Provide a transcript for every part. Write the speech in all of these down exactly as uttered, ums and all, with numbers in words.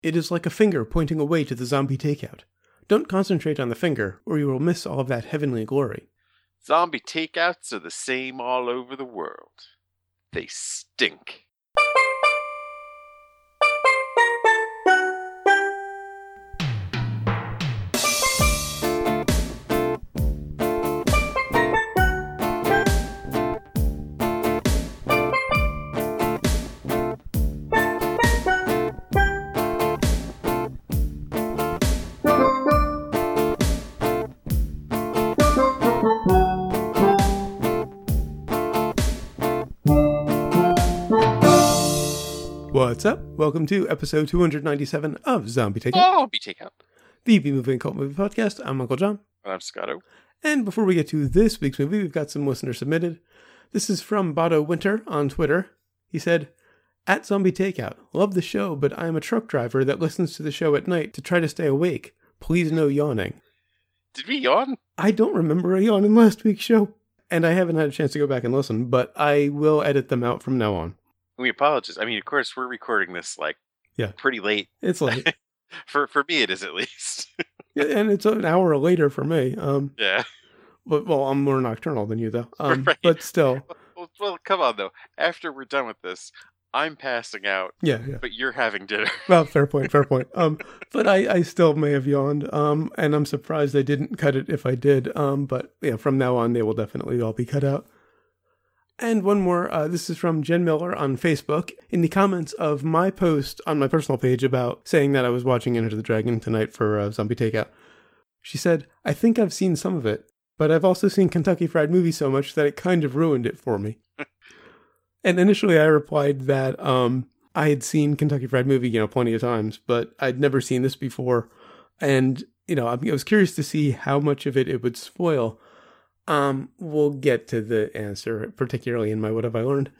It is like a finger pointing away to the zombie takeout. Don't concentrate on the finger, or you will miss all of that heavenly glory. Zombie takeouts are the same all over the world. They stink. What's up? Welcome to episode two ninety-seven of Zombie Takeout. Zombie Takeout. The B-Movie and Cult Movie Podcast. I'm Uncle John. And I'm Scotto. And before we get to this week's movie, we've got some listener submitted. This is from Bado Winter on Twitter. He said, at Zombie Takeout, love the show, but I am a truck driver that listens to the show at night to try to stay awake. Please no yawning. Did we yawn? I don't remember a yawn in last week's show, and I haven't had a chance to go back and listen, but I will edit them out from now on. We apologize. I mean, of course, we're recording this, like, yeah, pretty late. It's late. for for me, it is at least. Yeah, and it's an hour later for me. Um, yeah. But, well, I'm more nocturnal than you, though. Um, right. But still. Well, well, come on, though. After we're done with this, I'm passing out. Yeah, yeah. But you're having dinner. Well, fair point, fair point. Um, but I, I still may have yawned. Um, and I'm surprised they didn't cut it if I did. Um, but yeah, from now on, they will definitely all be cut out. And one more, uh, this is from Jen Miller on Facebook. In the comments of my post on my personal page about saying that I was watching Enter the Dragon tonight for uh, Zombie Takeout, she said, I think I've seen some of it, but I've also seen Kentucky Fried Movie so much that it kind of ruined it for me. And initially I replied that um, I had seen Kentucky Fried Movie, you know, plenty of times, but I'd never seen this before. And, you know, I was curious to see how much of it it would spoil. Um, we'll get to the answer, particularly in my What Have I Learned?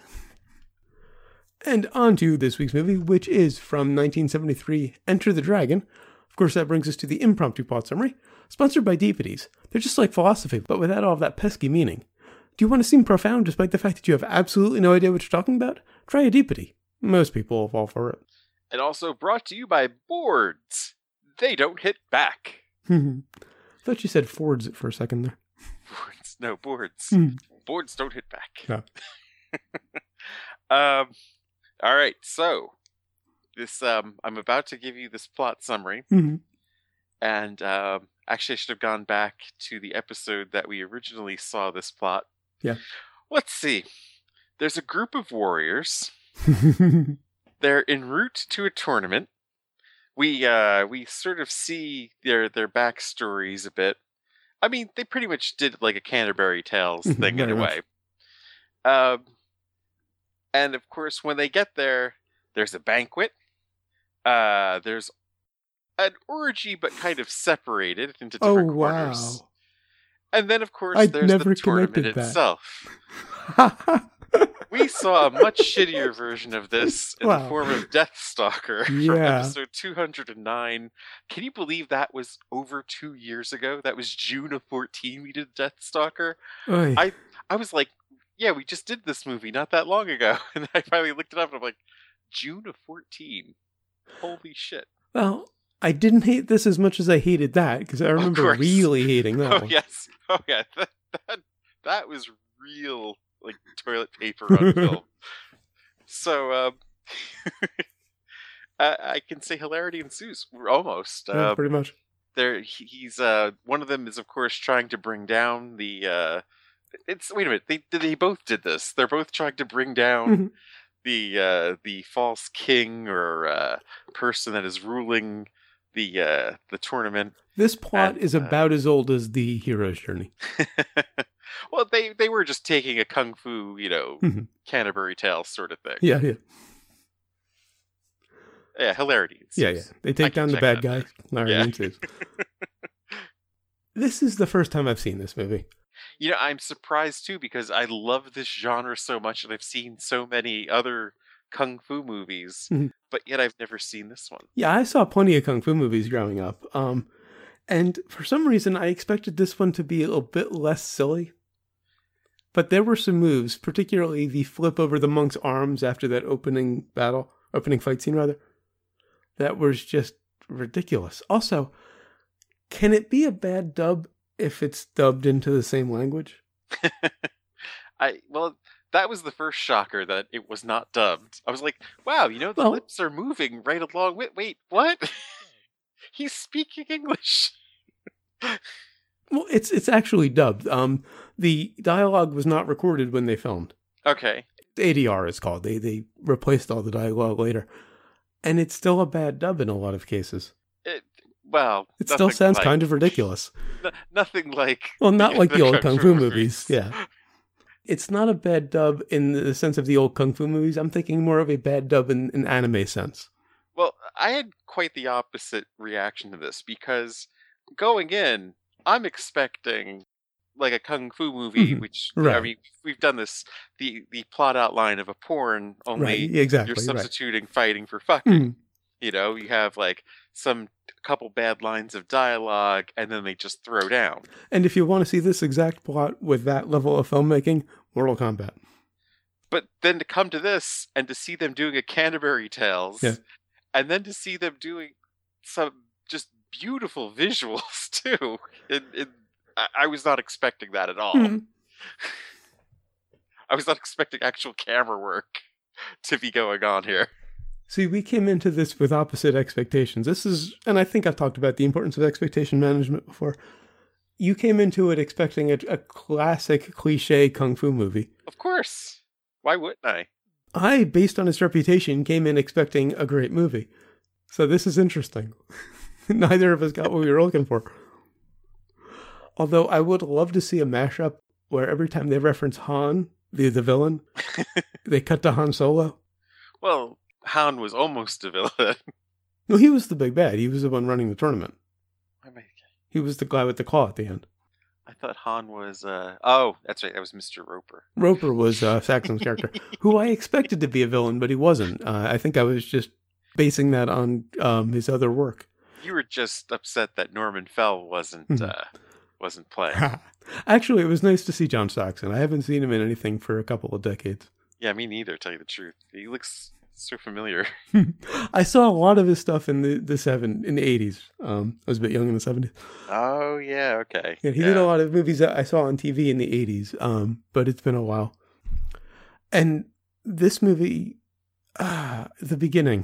And on to this week's movie, which is from nineteen seventy-three, Enter the Dragon. Of course, that brings us to the impromptu plot summary, sponsored by Deepities. They're just like philosophy, but without all of that pesky meaning. Do you want to seem profound despite the fact that you have absolutely no idea what you're talking about? Try a Deepity. Most people will fall for it. And also brought to you by Boards. They don't hit back. I thought you said Fords for a second there. Boards, no, boards. Mm. Boards don't hit back. No. um, all right, so this um, I'm about to give you this plot summary, Mm-hmm. and um, actually, I should have gone back to the episode that we originally saw this plot. Yeah. Let's see. There's a group of warriors. They're en route to a tournament. We uh, we sort of see their their backstories a bit. I mean, they pretty much did like a Canterbury Tales thing in a way. Um, and of course, when they get there, there's a banquet. Uh, there's an orgy, but kind of separated into different oh, quarters. Wow. And then, of course, I'd there's never the tournament connected that. itself. We saw a much shittier version of this in wow. the form of Deathstalker from Yeah. episode two hundred nine. Can you believe that was over two years ago? That was June of fourteen we did Deathstalker. Oy. I I was like, yeah, we just did this movie not that long ago. And I finally looked it up and I'm like, June of fourteen. Holy shit. Well, I didn't hate this as much as I hated that, because I remember course. really hating that Oh, one. yes. Oh, yeah. That, that, that was real, like, toilet paper on film. So, um, I, I can say hilarity ensues. Almost. Yeah, Uh, pretty much. there, he's, uh, one of them is, of course, trying to bring down the, uh, it's, wait a minute, they, they both did this. They're both trying to bring down Mhm. the, uh, the false king or, uh, person that is ruling the, uh, the tournament. This plot and, is uh, about as old as the hero's journey. Well, they, they were just taking a kung fu, you know, Mhm. Canterbury Tales sort of thing. Yeah, yeah. Yeah, hilarity ensues. Yeah, yeah. They I take can down the check bad that guy. there. Larry Yeah. ensues. This is the first time I've seen this movie. You know, I'm surprised too because I love this genre so much and I've seen so many other kung fu movies, Mhm. but yet I've never seen this one. Yeah, I saw plenty of kung fu movies growing up. Um, and for some reason, I expected this one to be a little bit less silly. But there were some moves, particularly the flip over the monk's arms after that opening battle, opening fight scene rather, that was just ridiculous. Also, can it be a bad dub if it's dubbed into the same language? I well, that was the first shocker that it was not dubbed. I was like, wow, you know, the Well- lips are moving right along with. Wait, what? He's speaking English. Well, it's it's actually dubbed. Um, the dialogue was not recorded when they filmed. Okay. A D R is called. They they replaced all the dialogue later, and it's still a bad dub in a lot of cases. It, well, It still nothing sounds like- kind of ridiculous. n- nothing like. Well, not like the old Kung kung Fu fu movies. Yeah, it's not a bad dub in the sense of the old kung fu movies. I'm thinking more of a bad dub in an anime sense. Well, I had quite the opposite reaction to this because going in, I'm expecting like a kung fu movie, Mhm. which I Right. mean, we've done this the the plot outline of a porn, only Right? Exactly. you're Right. substituting fighting for fucking. Mhm. You know, you have like some couple bad lines of dialogue, and then they just throw down. And if you want to see this exact plot with that level of filmmaking, Mortal Kombat. But then to come to this and to see them doing a Canterbury Tales, Yeah. and then to see them doing some just beautiful visuals too. It, it, I, I was not expecting that at all. Mhm. I was not expecting actual camera work to be going on here. See, we came into this with opposite expectations. This is, and I think I've talked about the importance of expectation management before. You came into it expecting a, a classic cliche kung fu movie. Of course. Why wouldn't I? I, based on its reputation, came in expecting a great movie. So this is interesting. Neither of us got what we were looking for. Although I would love to see a mashup where every time they reference Han, the, the villain, they cut to Han Solo. Well, Han was almost a villain. No, he was the big bad. He was the one running the tournament. Why am I- He was the guy with the claw at the end. I thought Han was. Uh... Oh, that's right. That was Mister Roper. Roper was uh, Saxon's character, who I expected to be a villain, but he wasn't. Uh, I think I was just basing that on um, his other work. You were just upset that Norman Fell wasn't Mhm. uh, wasn't playing. Actually, it was nice to see John Saxon. I haven't seen him in anything for a couple of decades. Yeah, me neither. Tell you the truth, he looks so familiar. I saw a lot of his stuff in the the seven in the eighties. Um, I was a bit young in the seventies. Oh yeah, okay. Yeah, he did a lot of movies that I saw on T V in the eighties. Um, but it's been a while. And this movie, ah, the beginning,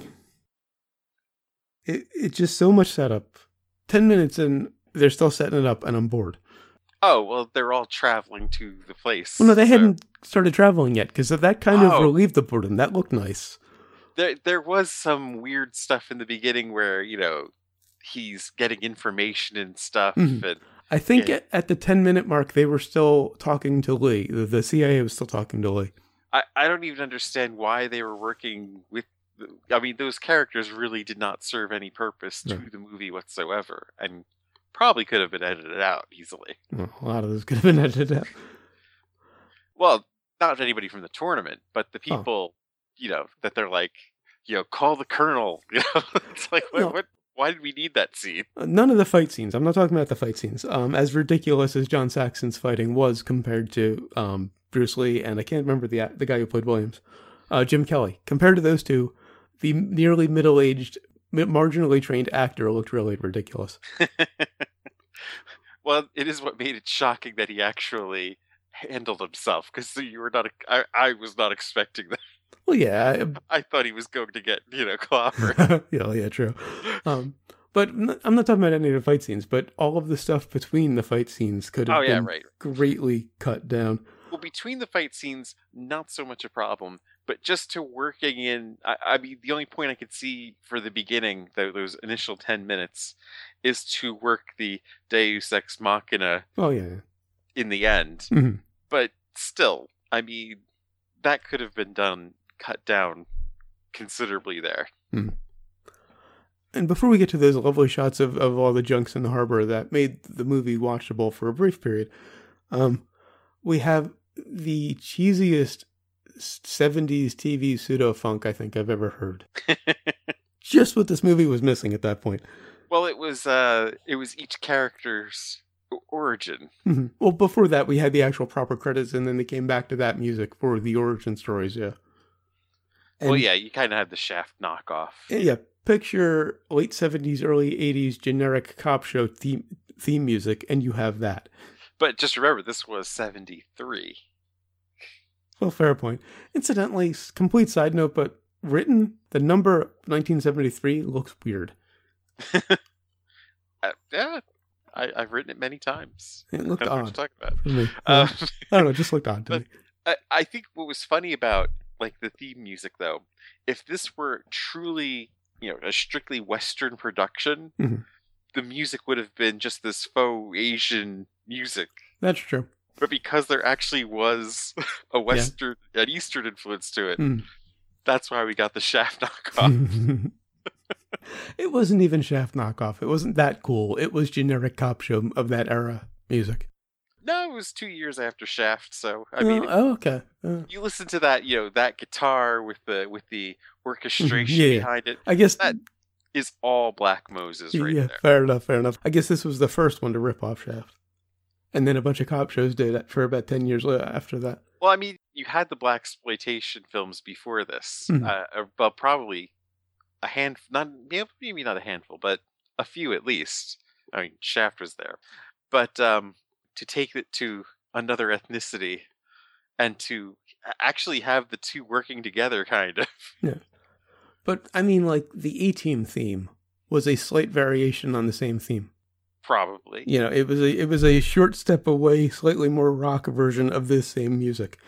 it it's just so much setup. Ten minutes in, they're still setting it up, and I'm bored. Oh well, they're all traveling to the place. Well, no, they so- hadn't started traveling yet because that kind of Oh. relieved the boredom. That looked nice. There, there was some weird stuff in the beginning where you know he's getting information and stuff, Mhm. and I think Yeah. at, at the ten minute mark, they were still talking to Lee. The, the C I A was still talking to Lee. I, I don't even understand why they were working with. the- I mean, those characters really did not serve any purpose to Right. the movie whatsoever, and probably could have been edited out easily. Well, a lot of this could have been edited out. Well, not anybody from the tournament, but the Oh. people, you know, that they're like, you know, call the colonel. You know, it's like, what, No. what? Why did we need that scene? Uh, None of the fight scenes. I'm not talking about the fight scenes. Um, as ridiculous as John Saxon's fighting was compared to um, Bruce Lee, and I can't remember the the guy who played Williams, uh, Jim Kelly. Compared to those two, the nearly middle aged, marginally trained actor looked really ridiculous. Well, it is what made it shocking that he actually handled himself, because you were not. I, I was not expecting that. Well, yeah, I thought he was going to get, you know, clobbered. I, yeah, yeah, true. Um, but n- I'm not talking about any of the fight scenes, but all of the stuff between the fight scenes could have Oh yeah, been right. greatly cut down. Well, between the fight scenes, not so much a problem, but just to working in. I, I mean, the only point I could see for the beginning, tho- those initial ten minutes, is to work the Deus Ex Machina Oh yeah. in the end. Mhm. But still, I mean, that could have been done, cut down considerably there. And before we get to those lovely shots of, of all the junks in the harbor that made the movie watchable for a brief period, um, we have the cheesiest seventies T V pseudo-funk I think I've ever heard. Just what this movie was missing at that point. Well, it was uh, it was each character's o- origin. Mhm. Well, before that, we had the actual proper credits, and then they came back to that music for the origin stories, yeah. And, well, yeah, you kind of have the Shaft knockoff. Yeah, picture late seventies, early eighties generic cop show theme, theme music, and you have that. But just remember, this was seventy-three. Well, fair point. Incidentally, complete side note, but written, the number nineteen seventy-three looks weird. uh, yeah, I, I've written it many times. It looked I odd. What you're talking about. For me. Um, I don't know, it just looked odd to but me. I, I think what was funny about like the theme music, though, if this were truly, you know, a strictly Western production, mm-hmm. the music would have been just this faux Asian music. That's true. But because there actually was a Western, yeah. an Eastern influence to it, mm. that's why we got the Shaft knockoff. It wasn't even Shaft knockoff. It wasn't that cool. It was generic cop show of that era music. No, it was two years after Shaft. So I mean, oh, oh okay. Uh, you listen to that, you know, that guitar with the with the orchestration yeah, behind it. I guess that is all Black Moses right yeah, there. Fair enough. Fair enough. I guess this was the first one to rip off Shaft. And then a bunch of cop shows did it for about ten years after that. Well, I mean, you had the blaxploitation films before this. Mm-hmm. Uh, well, probably a hand, not maybe not a handful, but a few at least. I mean, Shaft was there, but um, to take it to another ethnicity and to actually have the two working together, kind of. Yeah, but I mean, like the A-Team theme was a slight variation on the same theme. Probably. You know, it was a it was a short step away, slightly more rock version of this same music.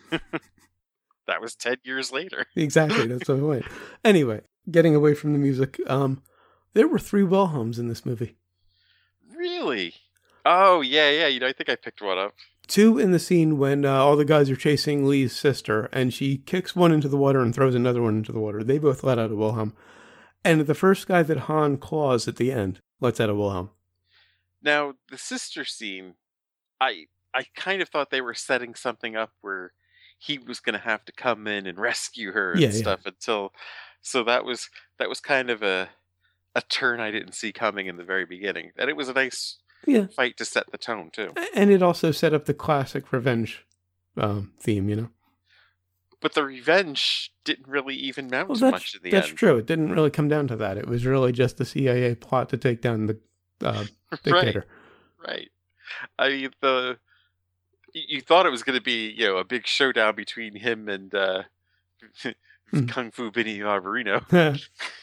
That was ten years later. Exactly, that's the point. Anyway, getting away from the music, um, there were three Wilhelms in this movie. Really? Oh, yeah, yeah. You know, I think I picked one up. Two in the scene when uh, all the guys are chasing Lee's sister, and she kicks one into the water and throws another one into the water. They both let out a Wilhelm. And the first guy that Han claws at the end lets out a Wilhelm. Now, the sister scene, I I kind of thought they were setting something up where he was going to have to come in and rescue her and yeah, stuff yeah. until, so that was that was kind of a a turn I didn't see coming in the very beginning, and it was a nice yeah. fight to set the tone too. And it also set up the classic revenge um, theme, you know. But the revenge didn't really even mount well, much in the that's end. That's true. It didn't really come down to that. It was really just the C I A plot to take down the uh, dictator. Right. Right. I mean, the you thought it was going to be, you know, a big showdown between him and uh, mm. Kung Fu Benny Barbarino.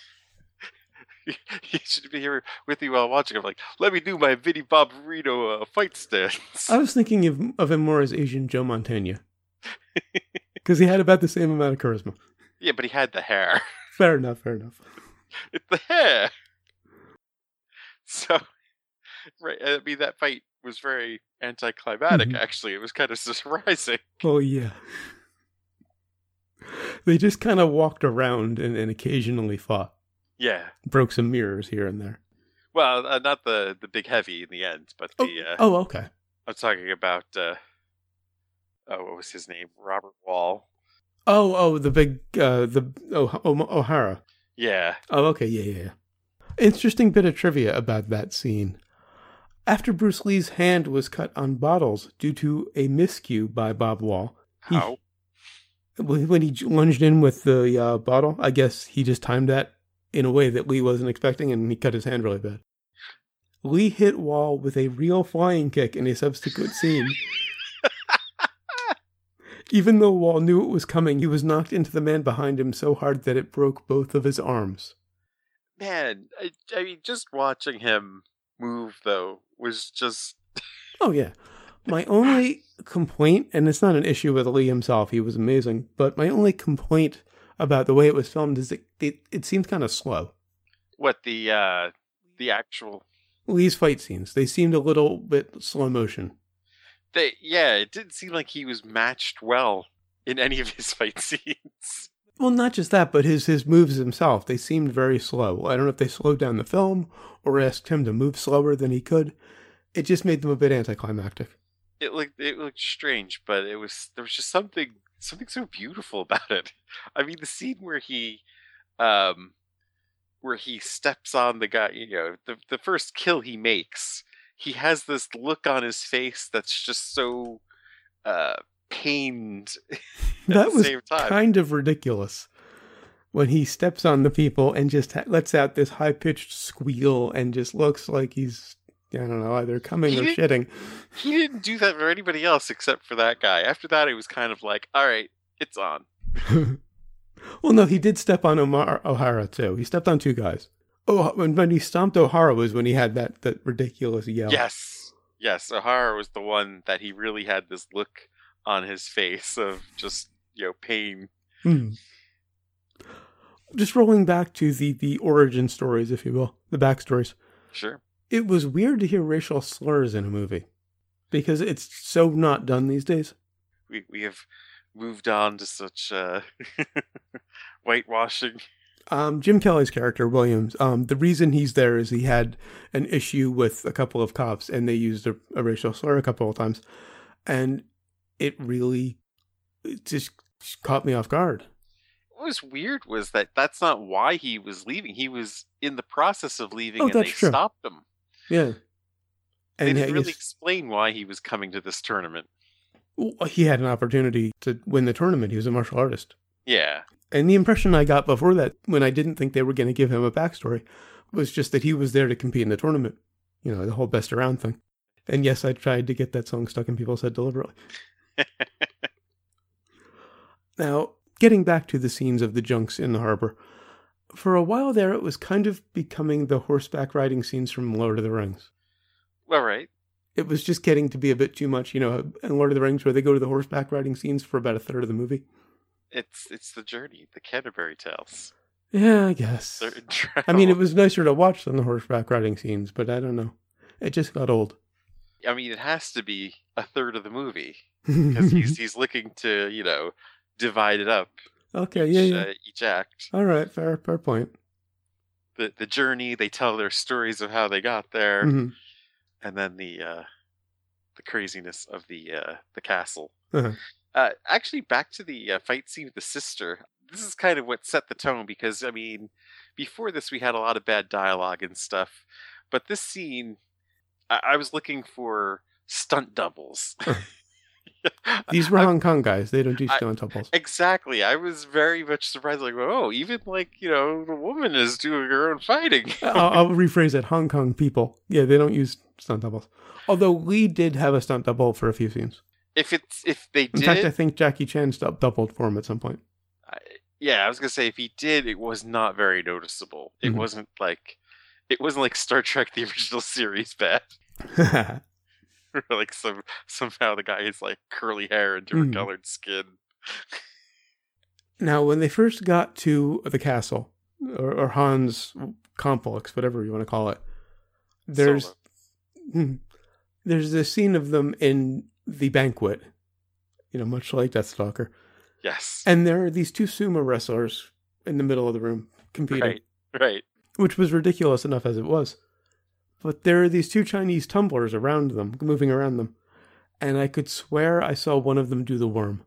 You should be here with me while watching. I'm like, let me do my Vinny Barbarino uh, fight stance. I was thinking of, of him more as Asian Joe Montana. Because he had about the same amount of charisma. Yeah, but he had the hair. Fair enough, fair enough. It's the hair. So, right, I mean, that fight was very anticlimactic, mm-hmm. actually. It was kind of surprising. Oh, yeah. They just kind of walked around and, and occasionally fought. Yeah. Broke some mirrors here and there. Well, uh, not the, the big heavy in the end, but the... Oh, uh, oh okay. I'm talking about... Uh, oh, what was his name? Robert Wall. Oh, oh, the big... Uh, the oh, oh, O'Hara. Yeah. Oh, okay, yeah, yeah, yeah. Interesting bit of trivia about that scene. After Bruce Lee's hand was cut on bottles due to a miscue by Bob Wall. How? He, when he lunged in with the uh, bottle, I guess he just timed that in a way that Lee wasn't expecting, and he cut his hand really bad. Lee hit Wall with a real flying kick in a subsequent scene. Even though Wall knew it was coming, he was knocked into the man behind him so hard that it broke both of his arms. Man, I, I mean, just watching him move, though, was just... Oh, yeah. My only complaint, and it's not an issue with Lee himself, he was amazing, but my only complaint about the way it was filmed is that it, it seemed kind of slow. What, the, uh, the actual... Lee's fight scenes, they seemed a little bit slow motion. They, yeah, it didn't seem like he was matched well in any of his fight scenes. Well, not just that, but his, his moves himself, they seemed very slow. I don't know if they slowed down the film or asked him to move slower than he could. It just made them a bit anticlimactic. It looked it looked strange, but it was there was just something something so beautiful about it. I mean, the scene where he, um, where he steps on the guy, you know, the the first kill he makes, he has this look on his face that's just so, uh. pained at that the was same time. Kind of ridiculous. when he steps on the people and just ha- lets out this high-pitched squeal and just looks like he's, I don't know, either coming He or didn't- shitting. He didn't do that for anybody else except for that guy. After that, it was kind of like, all right, it's on. Well, no, he did step on Omar O'Hara, too. He stepped on two guys. Oh, when, when he stomped O'Hara was when he had that, that ridiculous yell. Yes. Yes, O'Hara was the one that he really had this look on his face of just, you know, pain. Hmm. Just rolling back to the, the origin stories, if you will, the backstories. Sure. It was weird to hear racial slurs in a movie because it's so not done these days. We we have moved on to such uh, whitewashing. Um, Jim Kelly's character, Williams, um, the reason he's there is he had an issue with a couple of cops and they used a, a racial slur a couple of times. And it really it just caught me off guard. What was weird was that that's not why he was leaving. He was in the process of leaving Oh, and they that's true. stopped him. Yeah. They And didn't I really guess- explain why he was coming to this tournament. well, he had an opportunity to win the tournament. He was a martial artist. Yeah. And the impression I got before that, when I didn't think they were going to give him a backstory, was just that he was there to compete in the tournament. You know, the whole best around thing. And yes, I tried to get that song stuck in people's head deliberately. Now, getting back to the scenes of the junks in the harbor, for a while there, it was kind of becoming the horseback riding scenes from Lord of the Rings. Well, right. It was just getting to be a bit too much, you know, in Lord of the Rings, where they go to the horseback riding scenes for about a third of the movie. It's it's the journey, the Canterbury Tales. Yeah, I guess. They're in travel. I mean, it was nicer to watch than the horseback riding scenes, but I don't know. It just got old. I mean, it has to be a third of the movie because he's he's looking to, you know, divide it up. Okay, each, yeah, yeah. Uh, each act. All right, fair, fair point. The the journey. They tell their stories of how they got there, Mhm. and then the uh, the craziness of the uh, the castle. Uh-huh. Uh, actually, back to the uh, fight scene with the sister. This is kind of what set the tone because, I mean, before this we had a lot of bad dialogue and stuff, but this scene, I, I was looking for stunt doubles. These were I- Hong Kong guys. They don't do I- stunt doubles. Exactly. I was very much surprised. Like, oh, even like, you know, the woman is doing her own fighting. I'll, I'll rephrase it. Hong Kong people. Yeah, they don't use stunt doubles. Although Lee did have a stunt double for a few scenes. If it's if they In did, fact, I think Jackie Chan stu- doubled for him at some point. I- yeah, I was gonna say if he did, it was not very noticeable. It Mhm. wasn't like it wasn't like Star Trek the original series bad. Or like some somehow the guy has like curly hair and different Mhm. colored skin. Now, when they first got to the castle, or, or Han's complex, whatever you want to call it, there's Solo. Hmm. there's this scene of them in the banquet, you know, much like Deathstalker. Yes. And there are these two sumo wrestlers in the middle of the room competing, Right. Right. which was ridiculous enough as it was. But there are these two Chinese tumblers around them, moving around them. And I could swear I saw one of them do the worm.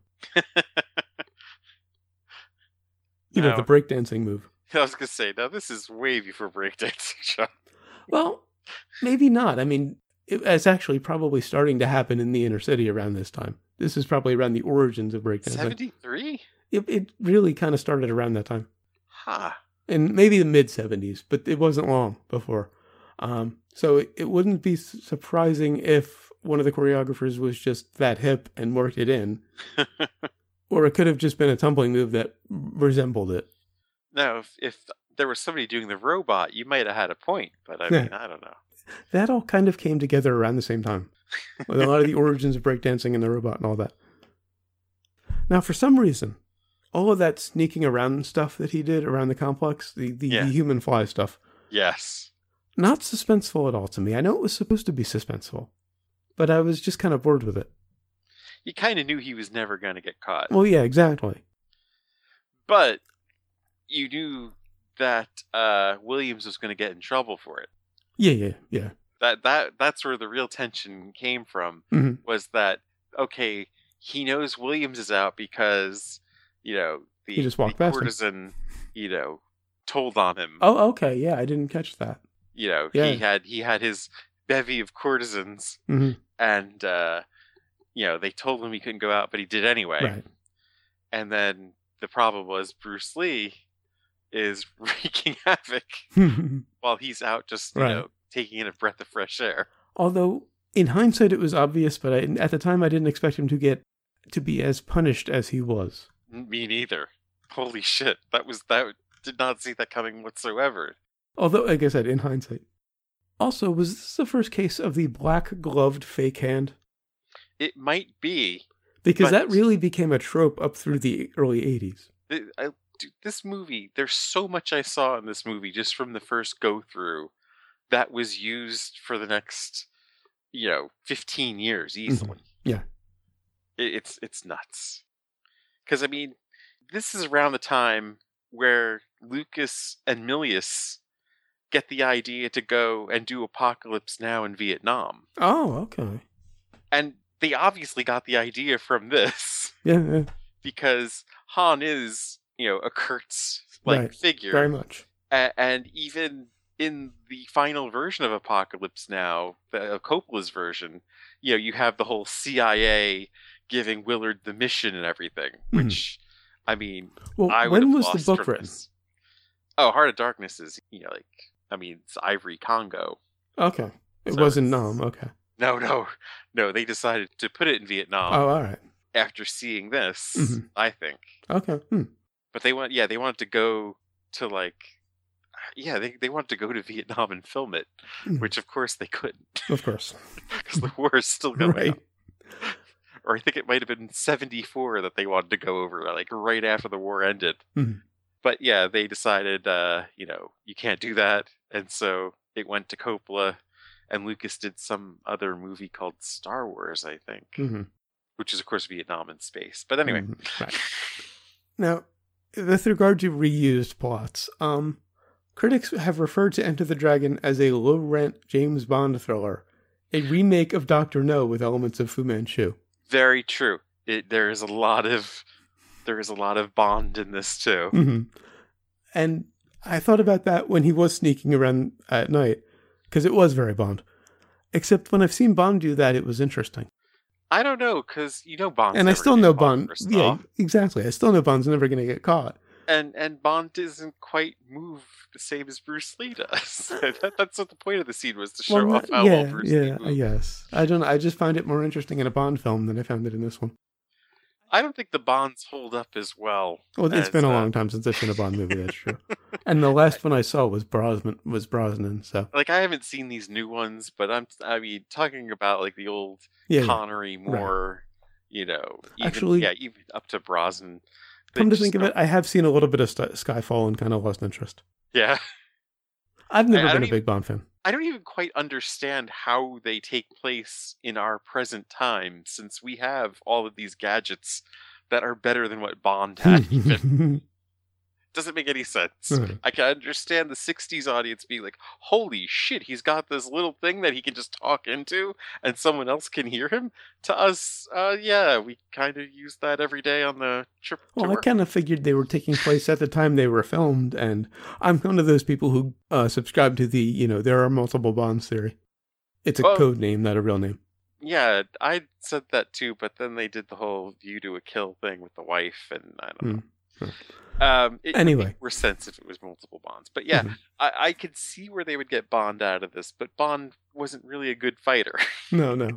You know, Now- the breakdancing move. I was gonna say, now this is way before breakdancing, Sean. Well, maybe not. I mean, it, it's actually probably starting to happen in the inner city around this time. This is probably around the origins of breakdancing. Seventy-three? It, it really kind of started around that time. Ha. In maybe the mid seventies, but it wasn't long before. Um, so it, it wouldn't be s- surprising if one of the choreographers was just that hip and worked it in. Or it could have just been a tumbling move that resembled it. Now, if, if there was somebody doing the robot, you might have had a point, but I Yeah. mean, I don't know. That all kind of came together around the same time. With a lot of the origins of breakdancing and the robot and all that. Now, for some reason, all of that sneaking around stuff that he did around the complex, the, the, Yeah. the human fly stuff, Yes. not suspenseful at all to me. I know it was supposed to be suspenseful, but I was just kind of bored with it. You kind of knew he was never going to get caught. Well, yeah, exactly. But you knew that uh, Williams was going to get in trouble for it. Yeah, yeah, yeah. That that that's where the real tension came from. Mhm. Was that okay? He knows Williams is out because you know the, He just walked the past him. courtesan, you know, told on him. Oh, okay, yeah, I didn't catch that. You know, Yeah. he had he had his bevy of courtesans, hmm and uh, you know they told him he couldn't go out, but he did anyway. Right. And then the problem was Bruce Lee is wreaking havoc while he's out just, you Right. know, taking in a breath of fresh air. Although, in hindsight, it was obvious, but I, at the time, I didn't expect him to get to be as punished as he was. Me neither. Holy shit. That was, that did not see that coming whatsoever. Although, like I said, in hindsight. Also, was this the first case of the black-gloved fake hand? It might be. Because But- that really became a trope up through the early eighties. Th- I, dude, this movie, there's so much I saw in this movie just from the first go through that was used for the next, you know, fifteen years easily. Yeah. It, it's it's nuts. Because I mean, this is around the time where Lucas and Milius get the idea to go and do Apocalypse Now in Vietnam, Oh, okay. and they obviously got the idea from this. Yeah, yeah, Because Han is, you know, a Kurtz like Right. figure, very much. a- and even in the final version of Apocalypse Now, the uh, Coppola's version, you know, you have the whole C I A giving Willard the mission and everything. Mhm. Which, I mean, Well, I would when have was the lost book from written? this. Oh, Heart of Darkness is, you know, like, I mean, it's Ivory Congo. Okay. It So wasn't it's- Nam, okay. No, no, no. They decided to put it in Vietnam Oh, all right. after seeing this. Mhm. I think. Okay. Hmm. But they want, yeah, they wanted to go to like, yeah, they they wanted to go to Vietnam and film it, Mm. which of course they couldn't Of course. because the war is still going Right. on. Or I think it might have been seventy-four that they wanted to go over, like right after the war ended. Mhm. But yeah, they decided, uh, you know, you can't do that, and so it went to Coppola, and Lucas did some other movie called Star Wars, I think, hmm which is of course Vietnam in space. But anyway, Mhm. Right. Now, with regard to reused plots, um, critics have referred to Enter the Dragon as a low-rent James Bond thriller, a remake of Doctor No with elements of Fu Manchu. very true. It, there is a lot of there is a lot of Bond in this too. hmm And I thought about that when he was sneaking around at night, because it was very Bond. Except when I've seen Bond do that, it was interesting. I don't know, because you know Bond's and I never still gonna know get caught, Bond. first Yeah, off. exactly. I still know Bond's never going to get caught. and and Bond doesn't quite move the same as Bruce Lee does. that, that's what the point of the scene was, to show Well, off not- how yeah, well Bruce Lee yeah, moves. yes. I don't know. I just find it more interesting in a Bond film than I found it in this one. I don't think the Bonds hold up as well. Well, it's as, been a uh, long time since I've seen a Bond movie. That's true. And the last one I saw was Brosnan. Was Brosnan? So Like I haven't seen these new ones, but I'm I mean talking about like the old yeah. yeah. Connery more, you know, even, Actually- yeah, even up to Brosnan. They Come to just think of don't- it, I have seen a little bit of Sky- Skyfall and kind of lost interest. yeah. I've never I- I been don't a big Bond fan. I don't even quite understand how they take place in our present time, since we have all of these gadgets that are better than what Bond had even. Doesn't make any sense. Right. I can understand the sixties audience being like, holy shit, he's got this little thing that he can just talk into and someone else can hear him. To us, uh, yeah, we kind of use that every day on the trip to Well, I work. kind of figured they were taking place at the time they were filmed, and I'm one of those people who uh, subscribe to the, you know, there are multiple Bonds theory. It's a Well- code name, not a real name. Yeah, I said that too, but then they did the whole view to a kill thing with the wife, and I don't know. Hmm. Um, it would Anyway. make more sense if it was multiple Bonds. But yeah, Mhm. I, I could see where they would get Bond out of this, but Bond wasn't really a good fighter. No, no.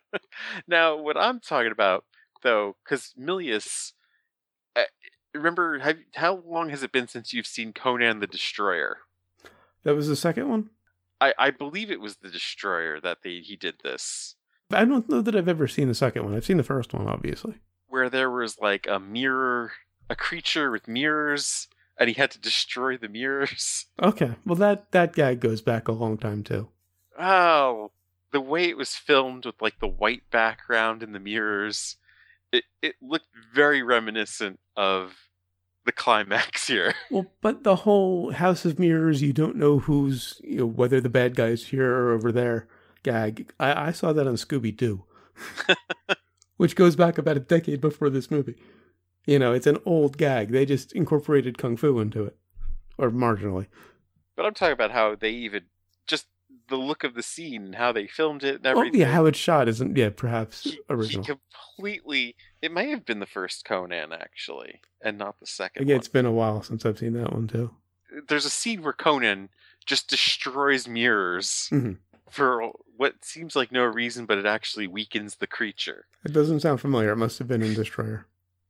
Now, what I'm talking about, though, because Milius, uh, remember, have, how long has it been since you've seen Conan the Destroyer? That was the second one? I, I believe it was the Destroyer that they he did this, I don't know that I've ever seen the second one. I've seen the first one, obviously. where there was like a mirror, a creature with mirrors, and he had to destroy the mirrors. Okay. Well, that, that gag goes back a long time, too. Oh, the way it was filmed with like the white background and the mirrors, it, it looked very reminiscent of the climax here. Well, but the whole House of Mirrors, you don't know who's, you know, whether the bad guy's here or over there gag. I, I saw that on Scooby-Doo, which goes back about a decade before this movie. You know, it's an old gag. They just incorporated Kung Fu into it, or marginally. But I'm talking about how they even, just the look of the scene and how they filmed it and Well, everything. yeah, how it's shot isn't, yeah, perhaps he, original. he completely, it may have been the first Conan actually, and not the second Again, one. it's been a while since I've seen that one, too. there's a scene where Conan just destroys mirrors Mm-hmm. for what seems like no reason, but it actually weakens the creature. It doesn't sound familiar. It must have been in Destroyer.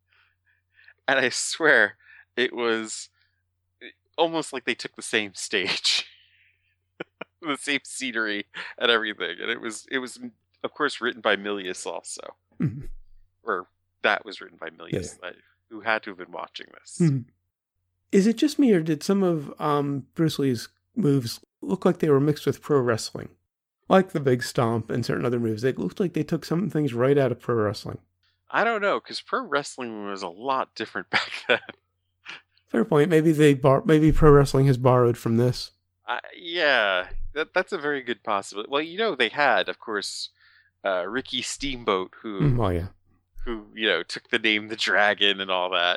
And I swear, it was almost like they took the same stage, the same scenery and everything. And it was, it was, of course, written by Milius also, Mm-hmm. or that was written by Milius, Yeah. who had to have been watching this. Mm-hmm. Is it just me, or did some of um, Bruce Lee's moves look like they were mixed with pro wrestling? Like the big stomp and certain other moves. It looked like they took some things right out of pro wrestling. I don't know, because pro wrestling was a lot different back then. Fair point. Maybe they bar- maybe pro wrestling has borrowed from this. Uh, yeah, that, that's a very good possibility. Well, you know, they had, of course, uh, Ricky Steamboat, who, Mm, oh, yeah. who you know, took the name the Dragon and all that.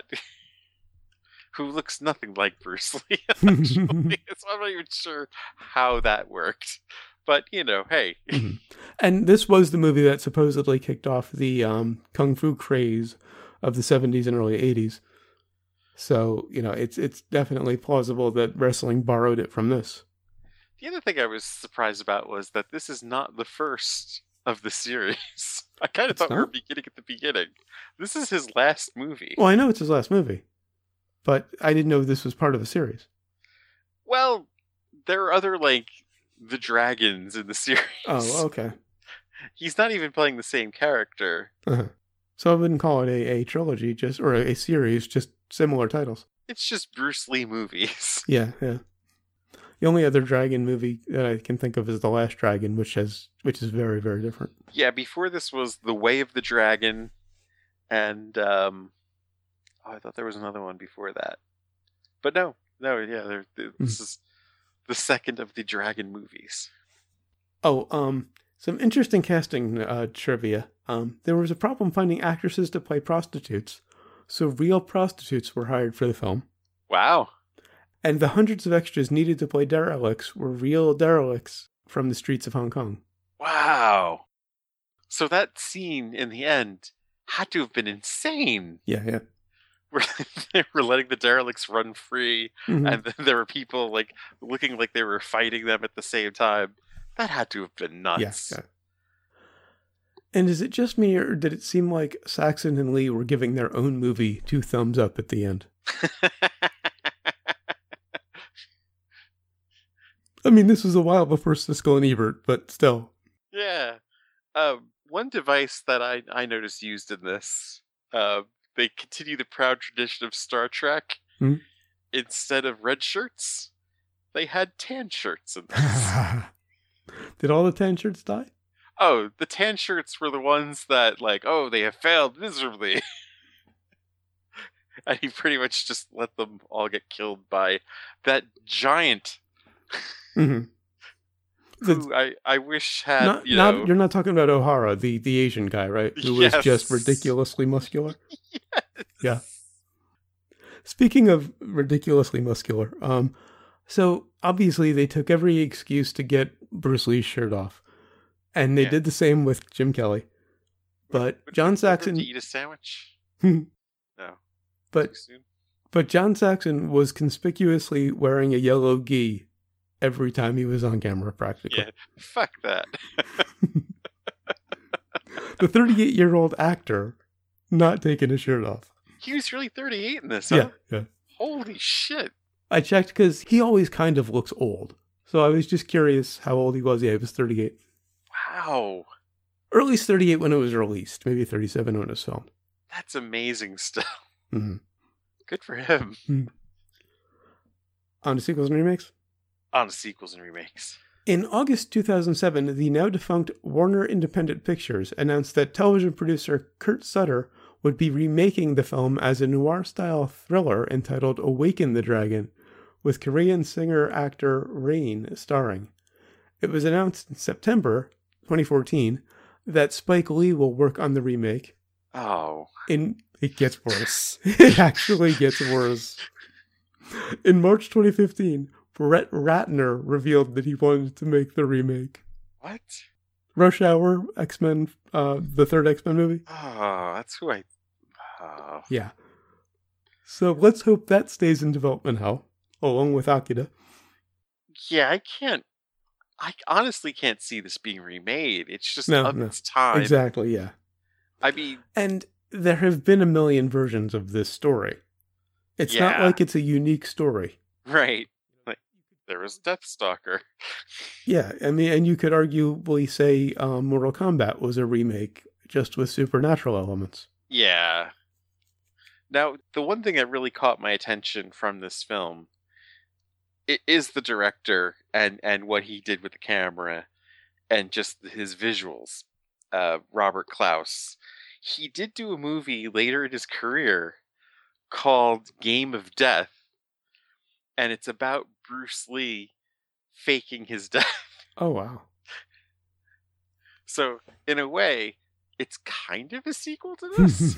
Who looks nothing like Bruce Lee, actually. So I'm not even sure how that worked. But, you know, hey. Mm-hmm. And this was the movie that supposedly kicked off the um, kung fu craze of the seventies and early eighties. So, you know, it's it's definitely plausible that wrestling borrowed it from this. The other thing I was surprised about was that this is not the first of the series. I kind of It's thought we were not? beginning at the beginning. This is his last movie. Well, I know it's his last movie, but I didn't know this was part of a series. Well, there are other, like, the dragons in the series. Oh, okay. He's not even playing the same character. Uh-huh. So I wouldn't call it a, a trilogy, just or a, a series, just similar titles. It's just Bruce Lee movies. Yeah, yeah. The only other dragon movie that I can think of is The Last Dragon, which has which is very, very different. Yeah, before this was The Way of the Dragon, and um, oh, I thought there was another one before that, but no, no, yeah, they're, they're, this is the second of the dragon movies. Oh, um, some interesting casting uh, trivia. Um, there was a problem finding actresses to play prostitutes, so real prostitutes were hired for the film. Wow. And the hundreds of extras needed to play derelicts were real derelicts from the streets of Hong Kong. Wow. So that scene in the end had to have been insane. Yeah, yeah. Where they were letting the derelicts run free, Mm-hmm. and then there were people like looking like they were fighting them at the same time. That had to have been nuts. Yeah, yeah. And is it just me, or did it seem like Saxon and Lee were giving their own movie two thumbs up at the end? I mean, this was a while before Siskel and Ebert, but still. Yeah. Um, one device that I, I noticed used in this, uh, they continue the proud tradition of Star Trek. Hmm? Instead of red shirts, they had tan shirts in this. Did all the tan shirts die? Oh, the tan shirts were the ones that, like, oh, they have failed miserably. And he pretty much just let them all get killed by that giant... Mm-hmm. Who I, I wish had, Not, you not, know... You're not talking about O'Hara, the, the Asian guy, right? Who was Yes. just ridiculously muscular? Yes. Yeah. Speaking of ridiculously muscular, um, so obviously they took every excuse to get Bruce Lee's shirt off. And they Yeah. did the same with Jim Kelly. But Would John you prefer Saxon... to eat a sandwich? Hmm. No. But Too soon? But John Saxon was conspicuously wearing a yellow gi every time he was on camera, practically. Yeah, fuck that. The thirty-eight-year-old actor not taking his shirt off. He was really thirty-eight in this, Yeah, huh? yeah. Holy shit. I checked because he always kind of looks old. So I was just curious how old he was. Yeah, he was thirty-eight. Wow. Or at least thirty-eight when it was released. Maybe thirty-seven when it was filmed. That's amazing stuff. Mm-hmm. Good for him. On to sequels and remakes. On to sequels and remakes. In August two thousand seven, the now defunct Warner Independent Pictures announced that television producer Kurt Sutter would be remaking the film as a noir-style thriller entitled Awaken the Dragon, with Korean singer-actor Rain starring. It was announced in September twenty fourteen that Spike Lee will work on the remake. Oh. In It gets worse. It actually gets worse. In March twenty fifteen, Brett Ratner revealed that he wanted to make the remake. What? Rush Hour, X-Men, uh, the third X-Men movie. Oh, that's who I... Oh. Yeah. So let's hope that stays in development hell. along with Akira. Yeah, I can't. I honestly can't see this being remade. It's just No, of no. its time. Exactly, yeah. I mean, and there have been a million versions of this story. It's yeah, not like it's a unique story. right. Like, there was Deathstalker. Yeah, I mean, and you could arguably say um, Mortal Kombat was a remake, just with supernatural elements. Yeah. Now, the one thing that really caught my attention from this film it is the director and, and what he did with the camera and just his visuals. Uh, Robert Klaus. He did do a movie later in his career called Game of Death, and it's about Bruce Lee faking his death. Oh, wow. So, in a way, it's kind of a sequel to this.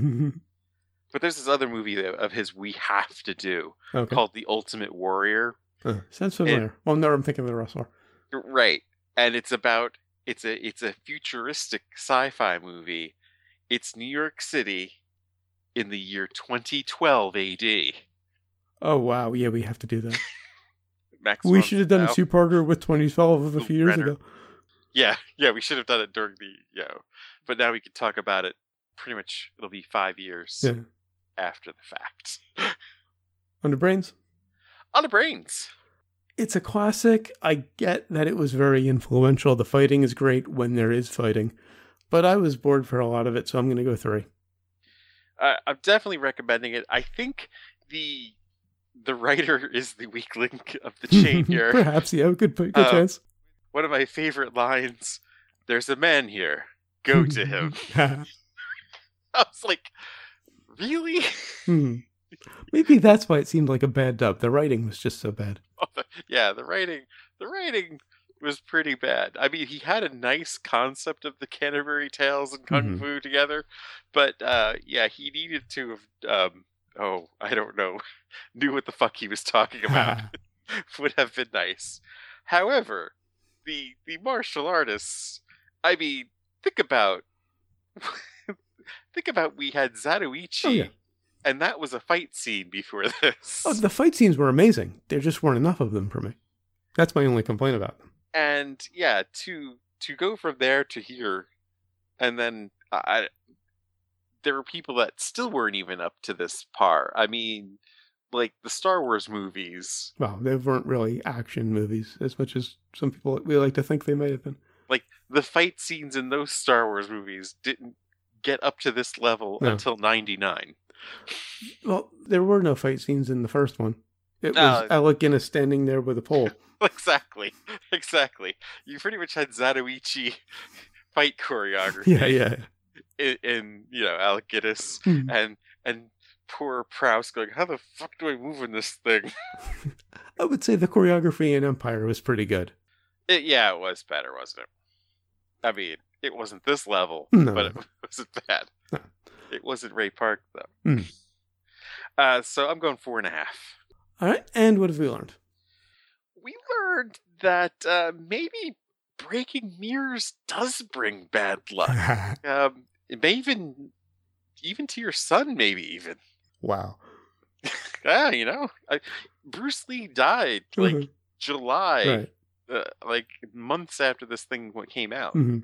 But there's this other movie of his we have to do okay. called The Ultimate Warrior. Uh, sounds familiar. It, well, no, I'm thinking of the wrestler. Right. And it's about, it's a it's a futuristic sci-fi movie. It's New York City in the year twenty twelve A D. Oh, wow. Yeah, we have to do that. Maximum we should have done now. a two-parter with twenty twelve a few years Renner. ago. Yeah, yeah, we should have done it during the, you know, but now we can talk about it pretty much, it'll be five years yeah. after the fact. On the brains? On the brains. It's a classic. I get that it was very influential. The fighting is great when there is fighting, but I was bored for a lot of it, so I'm going to go three. Uh, I'm definitely recommending it. I think the the writer is the weak link of the chain here. Perhaps, yeah, good, good uh, chance. One of my favorite lines, there's a man here. Go to him. I was like, really? Hmm. Maybe that's why it seemed like a bad dub. The writing was just so bad. Oh, the, yeah, the writing, the writing was pretty bad. I mean, he had a nice concept of the Canterbury Tales and Kung mm-hmm. Fu together, but uh, yeah, he needed to have, um, oh, I don't know, knew what the fuck he was talking about. Would have been nice. However, the the martial artists, I mean, think about, think about we had Zatoichi. Oh, yeah. And that was a fight scene before this. Oh, the fight scenes were amazing. There just weren't enough of them for me. That's my only complaint about them. And yeah, to to go from there to here, and then I, there were people that still weren't even up to this par. I mean, like the Star Wars movies. Well, they weren't really action movies as much as some people we like to think they might have been. Like the fight scenes in those Star Wars movies didn't get up to this level no. until ninety-nine. Well, there were no fight scenes in the first one. It was uh, Alec Guinness standing there with a pole. Exactly. Exactly. You pretty much had Zatoichi fight choreography. Yeah, yeah. In, in you know, Alec Guinness mm-hmm. and and poor Prowse going, how the fuck do I move in this thing? I would say the choreography in Empire was pretty good. It, yeah, it was better, wasn't it? I mean, it wasn't this level, no. but it wasn't bad. No. It wasn't Ray Park, though. Mm. Uh, so I'm going four and a half. All right. And what have we learned? We learned that uh, maybe breaking mirrors does bring bad luck. um, it may even, even to your son, maybe even. Wow. Yeah, you know, I, Bruce Lee died like mm-hmm. July, right. uh, like months after this thing came out. Mm-hmm.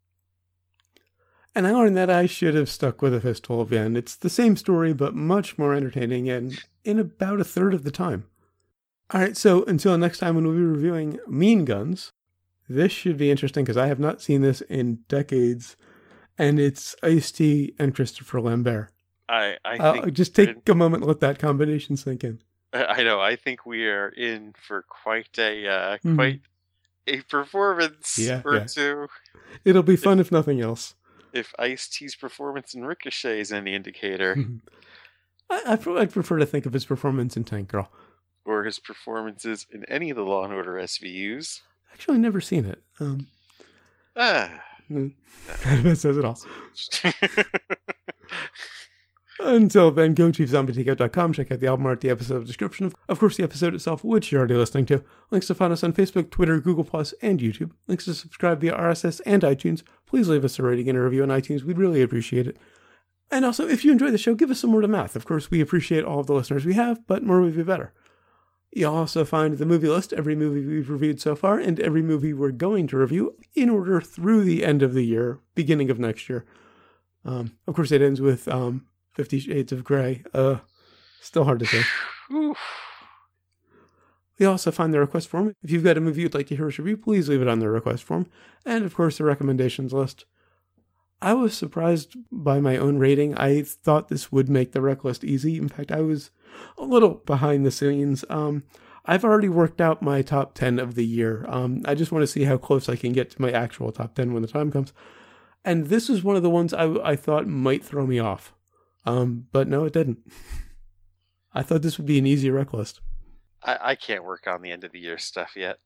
And I learned that I should have stuck with A Fistful of Yen. It's the same story, but much more entertaining and in about a third of the time. All right, so until next time when we'll be reviewing Mean Guns, this should be interesting because I have not seen this in decades, and it's Ice-T and Christopher Lambert. I, I uh, think just take a moment and let that combination sink in. I know. I think we are in for quite a uh, mm. quite a performance yeah, or yeah. two. It'll be fun if, if nothing else. If Ice-T's performance in Ricochet is any indicator. I, I'd prefer to think of his performance in Tank Girl. Or his performances in any of the Law and Order S V Us. Actually, never seen it. Um, ah. That says it all. Until then, go to zombie takeout dot com, check out the album art, the episode description, of, of course, the episode itself, which you're already listening to. Links to find us on Facebook, Twitter, Google Plus, and YouTube. Links to subscribe via R S S and iTunes. Please leave us a rating and a review on iTunes. We'd really appreciate it. And also, if you enjoy the show, give us some word of mouth. Of course, we appreciate all of the listeners we have, but more would be better. You'll also find the movie list, every movie we've reviewed so far, and every movie we're going to review in order through the end of the year, beginning of next year. Um, of course, it ends with um, Fifty Shades of Grey. Uh, still hard to say. We also find the request form. If you've got a movie you'd like to hear us review, please leave it on the request form. And, of course, the recommendations list. I was surprised by my own rating. I thought this would make the rec list easy. In fact, I was a little behind the scenes. Um, I've already worked out my top ten of the year. Um, I just want to see how close I can get to my actual top ten when the time comes. And this is one of the ones I, I thought might throw me off. Um, but no, it didn't. I thought this would be an easy rec list. I, I can't work on the end of the year stuff yet.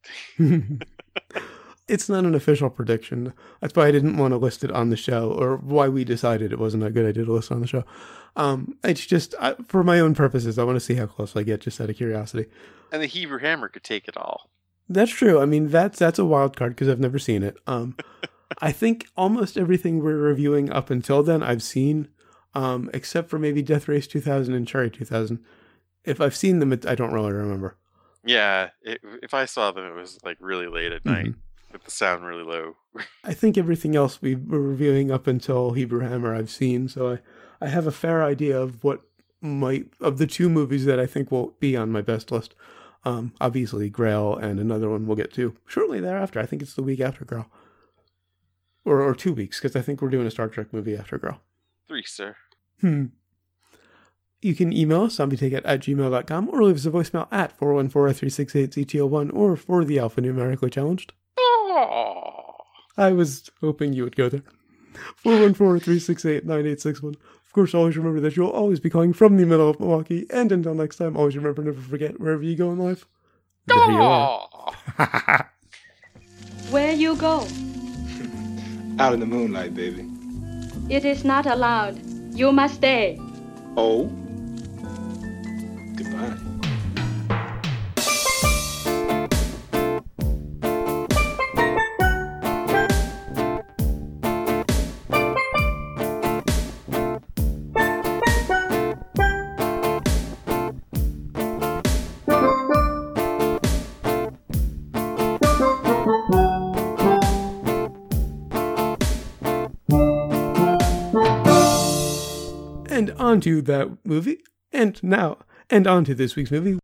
It's not an official prediction. That's why I didn't want to list it on the show, or why we decided it wasn't a good idea to list on the show. Um, it's just, I, for my own purposes, I want to see how close I get, just out of curiosity. And the Hebrew Hammer could take it all. That's true. I mean, that's that's a wild card, because I've never seen it. Um, I think almost everything we're reviewing up until then, I've seen, um, except for maybe Death Race two thousand and Cherry two thousand. If I've seen them, it, I don't really remember. Yeah, it, if I saw them, it was like really late at night. Mm-hmm. With the sound really low. I think everything else we were reviewing up until Hebrew Hammer I've seen, so I, I have a fair idea of what might, of the two movies that I think will be on my best list. Um, obviously Grail, and another one we'll get to shortly thereafter. I think it's the week after Grail. Or or two weeks, because I think we're doing a Star Trek movie after Grail. Three, sir. Hmm. You can email us, zombieticket at gmail dot com, or leave us a voicemail at four one four, three six eight, Z T O one, or for the alphanumerically challenged. I was hoping you would go there. four one four, three six eight, nine eight six one. Of course, always remember that you'll always be calling from the middle of Milwaukee. And until next time, always remember, never forget, wherever you go in life, there you are. Where you go? Out in the moonlight, baby. It is not allowed. You must stay. Oh? Goodbye. And onto that movie, and now, and onto this week's movie.